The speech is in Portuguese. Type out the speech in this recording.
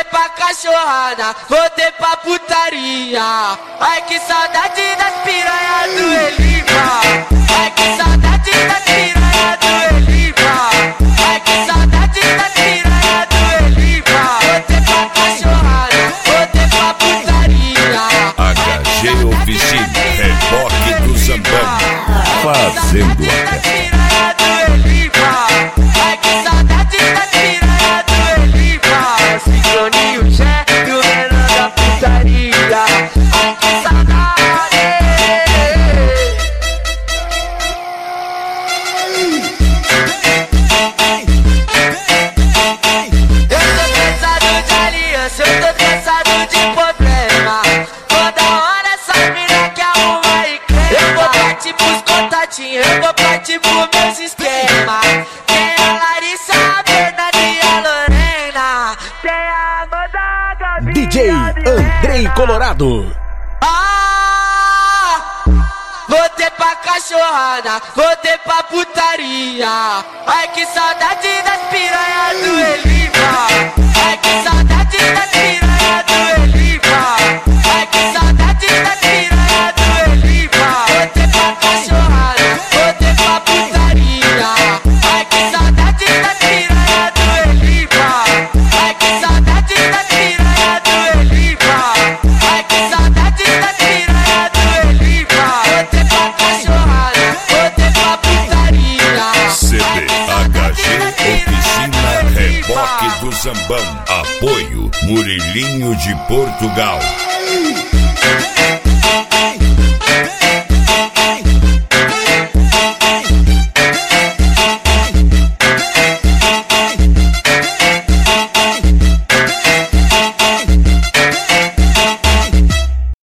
Voltei pra cachorrada, voltei pra putaria. Ai que saudade das piranhas do Elipa. Ai que saudade das piranhas do Elipa. Ai que saudade das piranhas do Elipa. Voltei pra cachorrada, voltei pra putaria. HG Oficina, reboque do Zambão, fazendo a festa. Ai que saudade das piranhas do Elipa. Sincroninho, Jé e o menor da putaria. Ai que saudade. Eu tô cansado de aliança, eu tô cansado de problema. Toda hora essa mina que arruma e crema. Eu vou partir pros contatinhos, eu vou partir pro meu sistema. Tem a Larissa, a Fernanda e a Lorena. Tem a Amanda, a Gabi, DJ Andrei Colorado. Voltei pra cachorrada, voltei pra putaria. Ai que saudade das piranhas do Elipa. Ai que saudade das piranhas do Elipa. Ai que saudade das piranhas do Elipa. Voltei pra cachorrada, voltei pra putaria. Ai que saudade das piranhas do Elipa. Ai que saudade das piranhas do Elipa. Ai que saudade das piranhas do Elipa. Voltei pra cachorrada, voltei pra putaria. CDHG Oficina, reboque do Zambão. Apoio Murilinho de Portugal.